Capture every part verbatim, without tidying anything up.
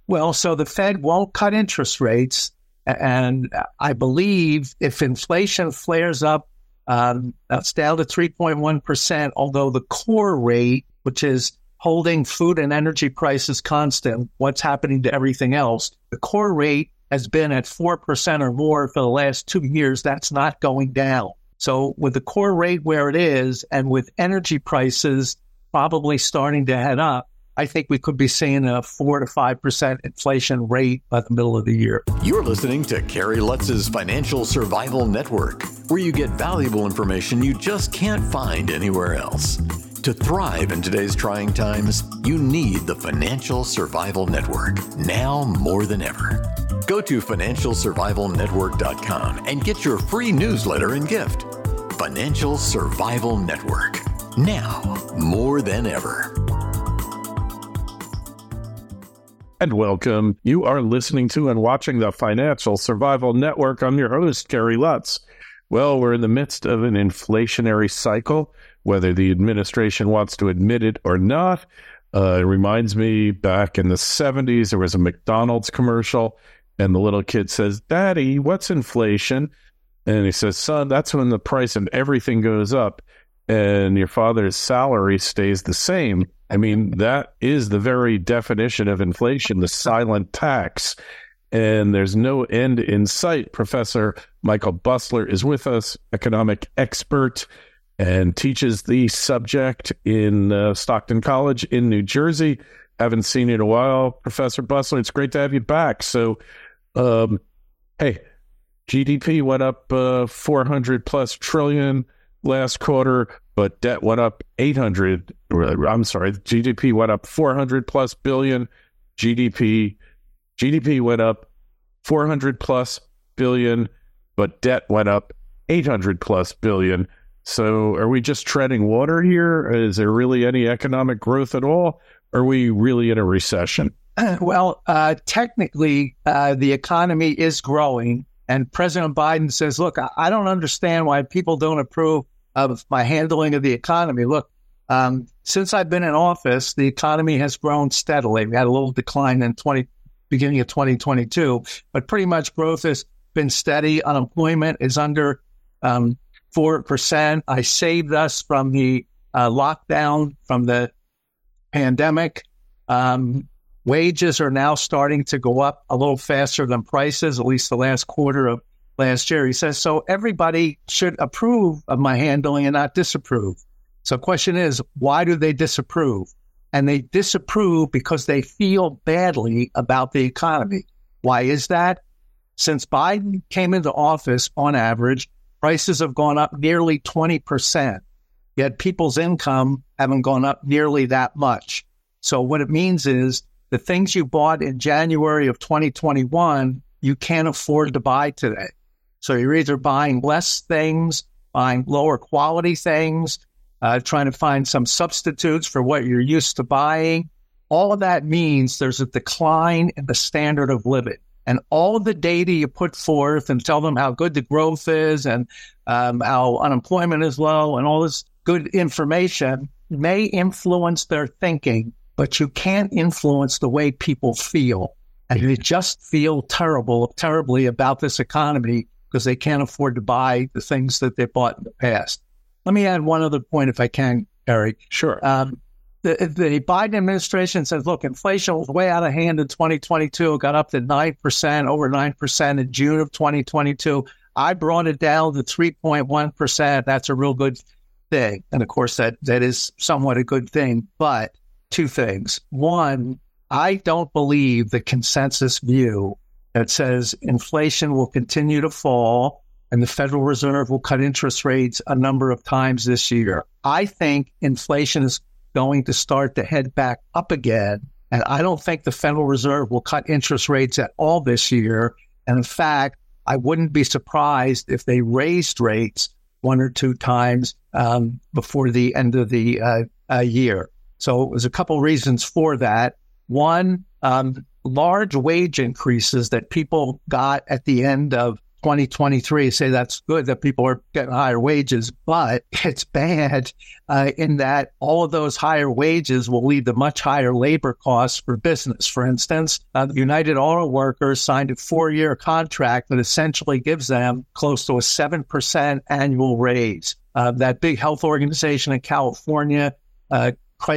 Well, so the Fed won't cut interest rates. And I believe if inflation flares up, um, it's down to three point one percent, although the core rate, which is holding food and energy prices constant, what's happening to everything else, the core rate has been at four percent or more for the last two years. That's not going down. So with the core rate where it is and with energy prices probably starting to head up, I think we could be seeing a four to five percent inflation rate by the middle of the year. You're listening to Kerry Lutz's Financial Survival Network, where you get valuable information you just can't find anywhere else. To thrive in today's trying times, you need the Financial Survival Network, now more than ever. Go to financial survival network dot com and get your free newsletter and gift. Financial Survival Network, now more than ever. And welcome. You are listening to and watching the Financial Survival Network. I'm your host, Kerry Lutz. Well, we're in the midst of an inflationary cycle, whether the administration wants to admit it or not. Uh, it reminds me back in the seventies, there was a McDonald's commercial, and the little kid says, "Daddy, what's inflation?" And he says, "Son, that's when the price of everything goes up and your father's salary stays the same." I mean, that is the very definition of inflation, the silent tax. And there's no end in sight. Professor Michael Busler is with us, economic expert, and teaches the subject in uh, Stockton College in New Jersey. Haven't seen you in a while, Professor Busler. It's great to have you back. So, um, hey, G D P went up uh, four hundred plus trillion last quarter, but debt went up eight hundred. I'm sorry, G D P went up four hundred plus billion. G D P, G D P went up four hundred plus billion, but debt went up eight hundred plus billion. So are we just treading water here? Is there really any economic growth at all? Are we really in a recession? Well, uh, technically, uh, the economy is growing. And President Biden says, look, I, I don't understand why people don't approve of my handling of the economy. Look, um, since I've been in office, the economy has grown steadily. We had a little decline in twenty beginning of twenty twenty-two, but pretty much growth has been steady. Unemployment is under um, four percent. I saved us from the uh, lockdown, from the pandemic. Um, wages are now starting to go up a little faster than prices, at least the last quarter of last year. He says, so everybody should approve of my handling and not disapprove. So the question is, why do they disapprove? And they disapprove because they feel badly about the economy. Why is that? Since Biden came into office, on average, prices have gone up nearly twenty percent, yet people's income haven't gone up nearly that much. So what it means is the things you bought in January of twenty twenty-one, you can't afford to buy today. So you're either buying less things, buying lower quality things, uh, trying to find some substitutes for what you're used to buying. All of that means there's a decline in the standard of living. And all of the data you put forth and tell them how good the growth is and um, how unemployment is low and all this good information may influence their thinking, but you can't influence the way people feel. And they just feel terrible, terribly about this economy because they can't afford to buy the things that they bought in the past. Let me add one other point if I can, Eric. Sure. Um, the, the Biden administration says, look, inflation was way out of hand in twenty twenty-two. It got up to nine percent, over nine percent in June of twenty twenty-two. I brought it down to three point one percent. That's a real good thing. And of course, that, that is somewhat a good thing. But two things. One, I don't believe the consensus view that says inflation will continue to fall and the Federal Reserve will cut interest rates a number of times this year. I think inflation is going to start to head back up again. And I don't think the Federal Reserve will cut interest rates at all this year. And in fact, I wouldn't be surprised if they raised rates one or two times um, before the end of the uh, uh, year. So there's a couple reasons for that. One, um, large wage increases that people got at the end of twenty twenty-three, say that's good that people are getting higher wages, but it's bad uh, in that all of those higher wages will lead to much higher labor costs for business. For instance, uh, the United Auto Workers signed a four-year contract that essentially gives them close to a seven percent annual raise. Uh, that big health organization in California, uh,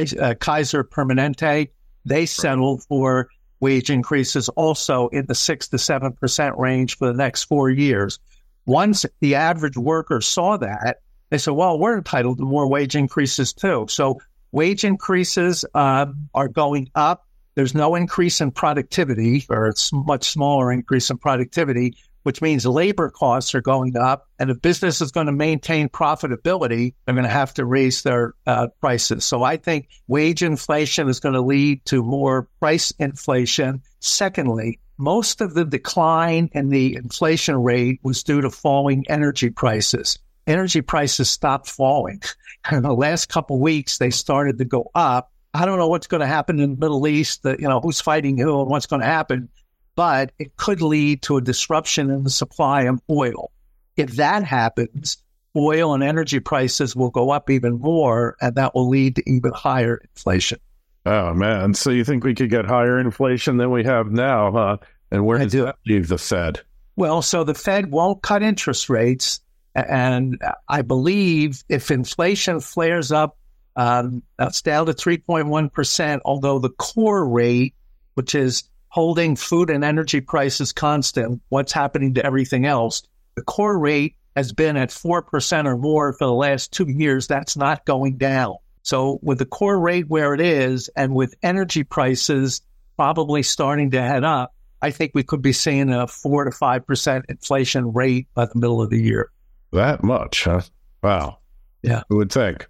Kaiser Permanente, they settled for wage increases also in the six to seven percent range for the next four years. Once the average worker saw that, they said, well, we're entitled to more wage increases too. So wage increases uh, are going up. There's no increase in productivity, or it's much smaller increase in productivity, which means labor costs are going up. And if business is going to maintain profitability, they're going to have to raise their uh, prices. So I think wage inflation is going to lead to more price inflation. Secondly, most of the decline in the inflation rate was due to falling energy prices. Energy prices stopped falling. In the last couple of weeks, they started to go up. I don't know what's going to happen in the Middle East, that, you know, who's fighting who and what's going to happen, but it could lead to a disruption in the supply of oil. If that happens, oil and energy prices will go up even more, and that will lead to even higher inflation. Oh, man. So you think we could get higher inflation than we have now, huh? And where does that leave the Fed? Well, so the Fed won't cut interest rates. And I believe if inflation flares up, um, that's down to three point one percent, although the core rate, which is holding food and energy prices constant, what's happening to everything else, the core rate has been at four percent or more for the last two years. That's not going down. So with the core rate where it is, and with energy prices probably starting to head up, I think we could be seeing a four to five percent inflation rate by the middle of the year. That much, huh? Wow. Yeah. Who would think?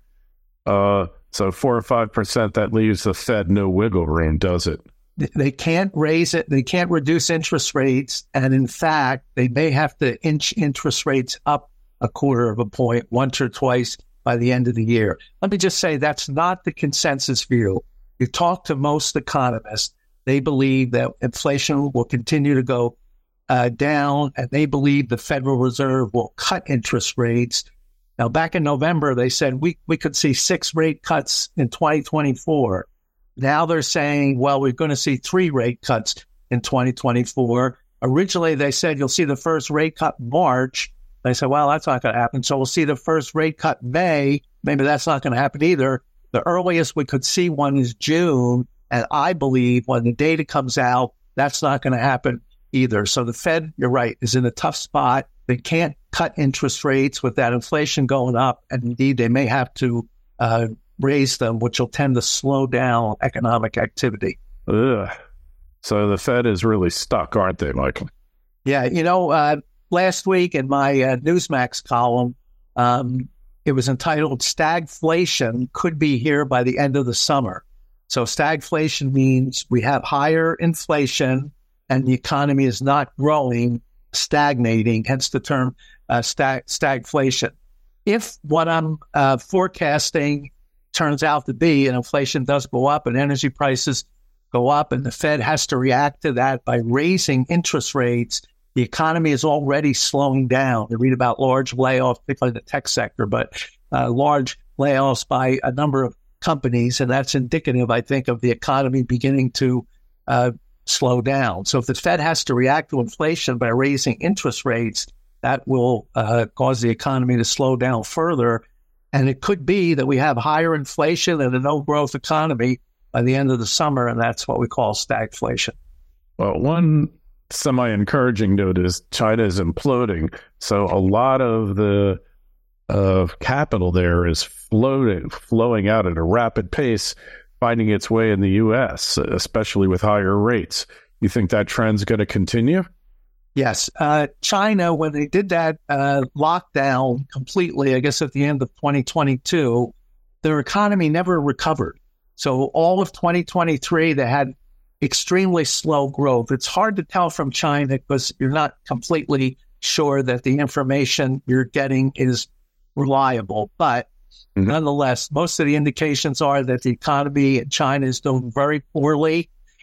Uh, so four or five percent, that leaves the Fed no wiggle room, does it? They can't raise it. They can't reduce interest rates. And in fact, they may have to inch interest rates up a quarter of a point once or twice by the end of the year. Let me just say that's not the consensus view. You talk to most economists, they believe that inflation will continue to go uh, down, and they believe the Federal Reserve will cut interest rates. Now, back in November, they said we, we could see six rate cuts in twenty twenty-four. Now they're saying, well, we're going to see three rate cuts in twenty twenty-four. Originally, they said you'll see the first rate cut in March. They said, well, that's not going to happen. So we'll see the first rate cut in May. Maybe that's not going to happen either. The earliest we could see one is June. And I believe when the data comes out, that's not going to happen either. So the Fed, you're right, is in a tough spot. They can't cut interest rates with that inflation going up. And indeed, they may have to uh, raise them, which will tend to slow down economic activity. Ugh. So the Fed is really stuck, aren't they, Michael? Yeah. You know, uh, last week in my uh, Newsmax column, um, it was entitled Stagflation Could Be Here by the End of the Summer. So stagflation means we have higher inflation and the economy is not growing, stagnating, hence the term uh, stag- stagflation. If what I'm uh, forecasting turns out to be, and inflation does go up and energy prices go up, and the Fed has to react to that by raising interest rates, the economy is already slowing down. You read about large layoffs, particularly in the tech sector, but uh, large layoffs by a number of companies, and that's indicative, I think, of the economy beginning to uh, slow down. So if the Fed has to react to inflation by raising interest rates, that will uh, cause the economy to slow down further. And it could be that we have higher inflation and a no-growth economy by the end of the summer, and that's what we call stagflation. Well, one semi-encouraging note is China is imploding. So a lot of the uh, capital there is floating, flowing out at a rapid pace, finding its way in the U S, especially with higher rates. You think that trend's going to continue? Yes. Uh, China, when they did that uh, lockdown completely, I guess at the end of twenty twenty-two, their economy never recovered. So all of twenty twenty-three, they had extremely slow growth. It's hard to tell from China because you're not completely sure that the information you're getting is reliable. But mm-hmm. nonetheless, most of the indications are that the economy in China is doing very poorly.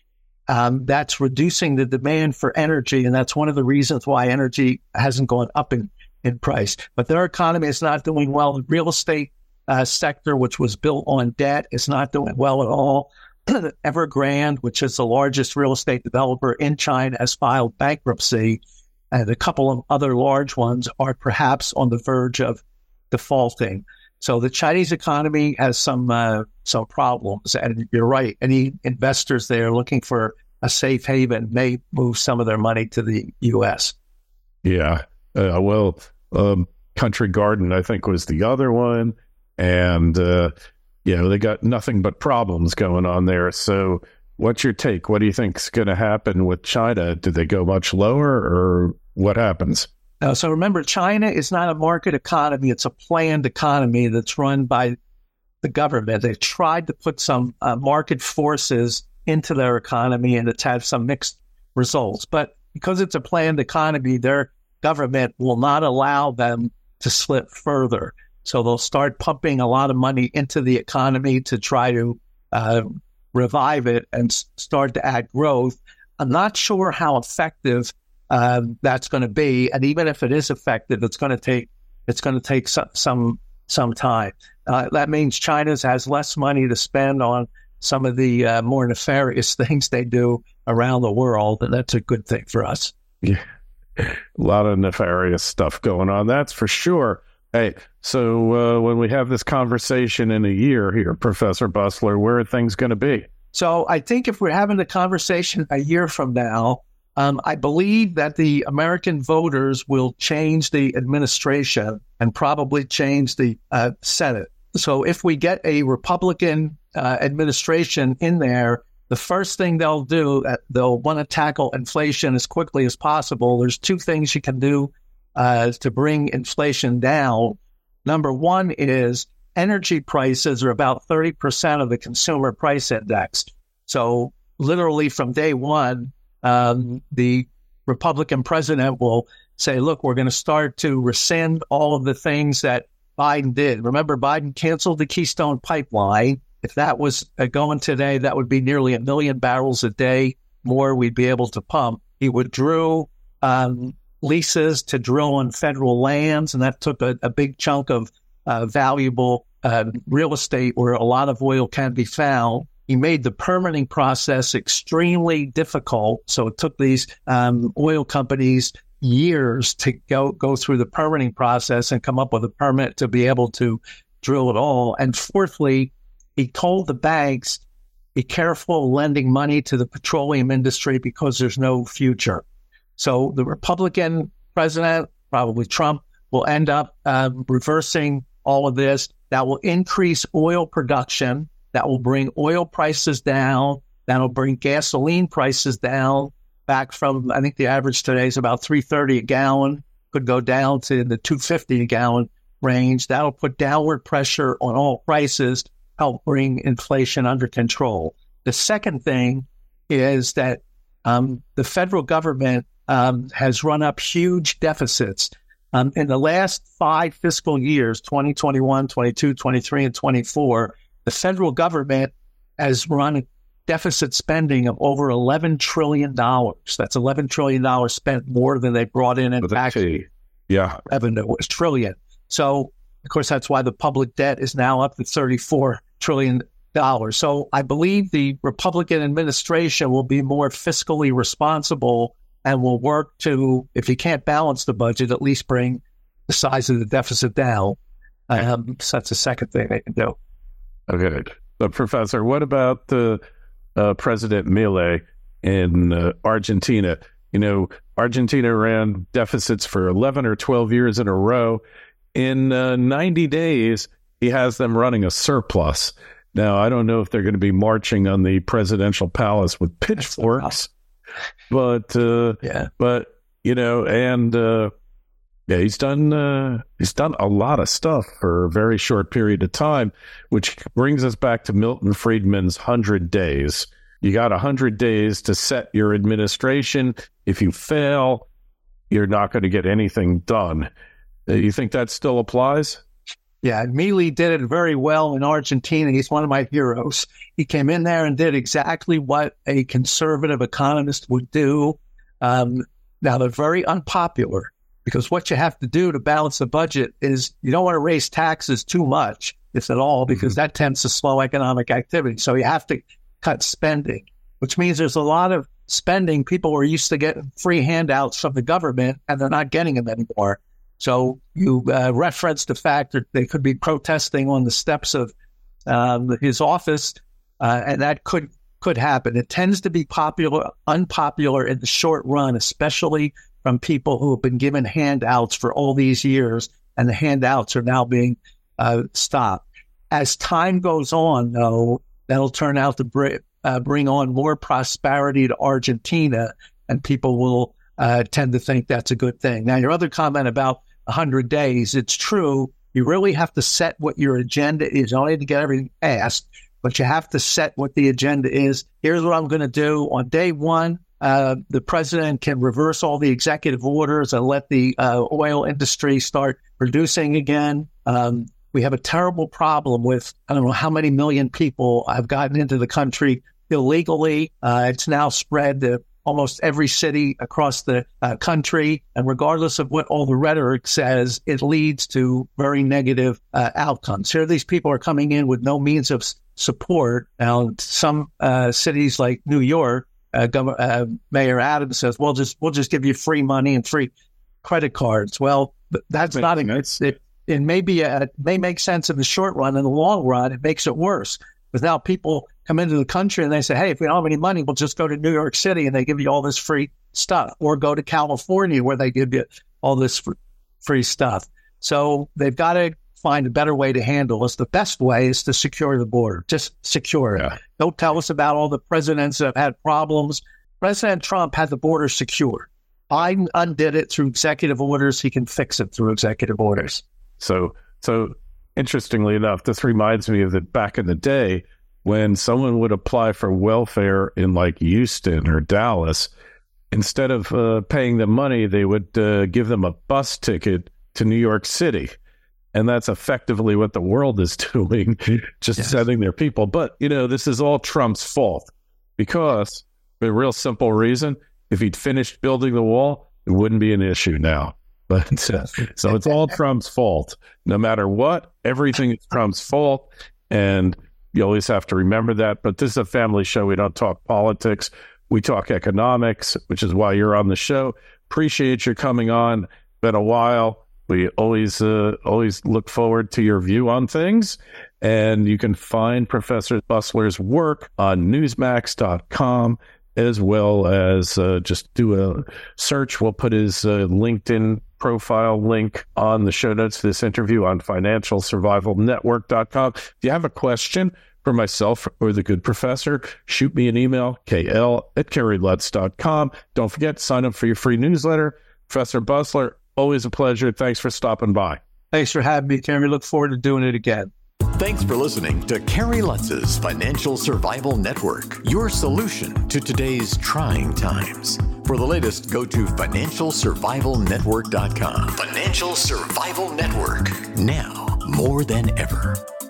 um, that's reducing the demand for energy. And that's one of the reasons why energy hasn't gone up in, in price. But their economy is not doing well. The real estate uh, sector, which was built on debt, is not doing well at all. Evergrande, which is the largest real estate developer in China, has filed bankruptcy. And a couple of other large ones are perhaps on the verge of defaulting. So the Chinese economy has some uh, some problems. And you're right, any investors there looking for a safe haven may move some of their money to the U S. Yeah. Uh, well, um, Country Garden, I think, was the other one. And, uh, you know, they got nothing but problems going on there. So what's your take? What do you think is going to happen with China? Do they go much lower, or what happens? Uh, so remember, China is not a market economy. It's a planned economy that's run by the government. They tried to put some uh, market forces into their economy, and it's had some mixed results. But because it's a planned economy, their government will not allow them to slip further. So they'll start pumping a lot of money into the economy to try to uh, revive it and s- start to add growth. I'm not sure how effective uh, that's going to be, and even if it is effective, it's going to take it's going to take some some, some time. Uh, that means China has less money to spend on some of the uh, more nefarious things they do around the world, and that's a good thing for us. Yeah, a lot of nefarious stuff going on, that's for sure. Hey, so uh, when we have this conversation in a year here, Professor Bussler, where are things going to be? So I think if we're having the conversation a year from now, um, I believe that the American voters will change the administration and probably change the uh, Senate. So if we get a Republican uh, administration in there, the first thing they'll do, uh, they'll want to tackle inflation as quickly as possible. There's two things you can do Uh, to bring inflation down. Number one is energy prices are about thirty percent of the consumer price index. So literally from day one, um, the Republican president will say, look, we're going to start to rescind all of the things that Biden did. Remember, Biden canceled the Keystone Pipeline. If that was uh, going today, that would be nearly a million barrels a day more we'd be able to pump. He withdrew um, leases to drill on federal lands, and that took a, a big chunk of uh, valuable uh, real estate where a lot of oil can be found. He made the permitting process extremely difficult, so it took these um, oil companies years to go, go through the permitting process and come up with a permit to be able to drill it all. And fourthly, he told the banks, be careful lending money to the petroleum industry because there's no future. So the Republican president, probably Trump, will end up uh, reversing all of this. That will increase oil production. That will bring oil prices down. That will bring gasoline prices down back from, I think the average today is about three thirty a gallon, could go down to the two fifty a gallon range. That will put downward pressure on all prices, help bring inflation under control. The second thing is that um, the federal government Um, has run up huge deficits. Um, in the last five fiscal years, twenty twenty-one, twenty-two, twenty-three, and twenty-four, the federal government has run deficit spending of over eleven trillion dollars. That's eleven trillion dollars spent more than they brought in in tax yeah. revenue. It's trillion. So, of course, that's why the public debt is now up to thirty-four trillion dollars. So I believe the Republican administration will be more fiscally responsible and will work to, if you can't balance the budget, at least bring the size of the deficit down. Um, so that's the second thing they can do. Okay. But Professor, what about the uh, President Milei in uh, Argentina? You know, Argentina ran deficits for eleven or twelve years in a row. In uh, ninety days, he has them running a surplus. Now, I don't know if they're going to be marching on the presidential palace with pitchforks. But, uh, yeah. but, you know, and, uh, yeah, he's done, uh, he's done a lot of stuff for a very short period of time, which brings us back to Milton Friedman's hundred days. You got a hundred days to set your administration. If you fail, you're not going to get anything done. Uh, you think that still applies? Yeah, Milley did it very well in Argentina. He's one of my heroes. He came in there and did exactly what a conservative economist would do. Um, now, they're very unpopular because what you have to do to balance the budget is you don't want to raise taxes too much, if at all, because mm-hmm. that tends to slow economic activity. So you have to cut spending, which means there's a lot of spending. People were used to getting free handouts from the government, and they're not getting them anymore. So you uh, referenced the fact that they could be protesting on the steps of um, his office, uh, and that could could happen. It tends to be popular, unpopular in the short run, especially from people who have been given handouts for all these years, and the handouts are now being uh, stopped. As time goes on, though, that'll turn out to bring, uh, bring on more prosperity to Argentina, and people will uh, tend to think that's a good thing. Now, your other comment about one hundred days, it's true. You really have to set what your agenda is, only to get everything passed, but you have to set what the agenda is. Here's what I'm going to do. On day one, uh, the president can reverse all the executive orders and let the uh, oil industry start producing again. Um, we have a terrible problem with, I don't know how many million people have gotten into the country illegally. Uh, it's now spread to almost every city across the uh, country. And regardless of what all the rhetoric says, it leads to very negative uh, outcomes. Here, these people are coming in with no means of s- support. Now, some uh, cities like New York, uh, Gov- uh, Mayor Adams says, "Well, just we'll just give you free money and free credit cards." Well, that's not a, it, it, it may be a, it may make sense in the short run. In the long run, it makes it worse. Because now people come into the country and they say, hey, if we don't have any money, we'll just go to New York City and they give you all this free stuff, or go to California where they give you all this fr- free stuff. So they've got to find a better way to handle this. The best way is to secure the border. Just secure it. Yeah. Don't tell us about all the presidents that have had problems. President Trump had the border secure. Biden undid it through executive orders. He can fix it through executive orders. So, so interestingly enough, this reminds me of that back in the day when someone would apply for welfare in like Houston or Dallas, instead of uh, paying them money, they would uh, give them a bus ticket to New York City. And that's effectively what the world is doing, just yes. sending their people. But, you know, this is all Trump's fault because, for a real simple reason, if he'd finished building the wall, it wouldn't be an issue now. But uh, so it's all Trump's fault. No matter what, everything is Trump's fault. And you always have to remember that. But this is a family show. We don't talk politics. We talk economics, which is why you're on the show. Appreciate you coming on. Been a while. We always uh, always look forward to your view on things. And you can find Professor Bussler's work on newsmax dot com, as well as uh, just do a search. We'll put his uh, LinkedIn profile link on the show notes for this interview on financial survival network dot com. If you have a question for myself or the good professor, shoot me an email, k l at kerry lutz dot com. Don't forget to sign up for your free newsletter. Professor Bussler, always a pleasure. Thanks for stopping by. Thanks for having me, Kerry. Look forward to doing it again. Thanks for listening to Kerry Lutz's Financial Survival Network, your solution to today's trying times. For the latest, go to financial survival network dot com. Financial Survival Network, now more than ever.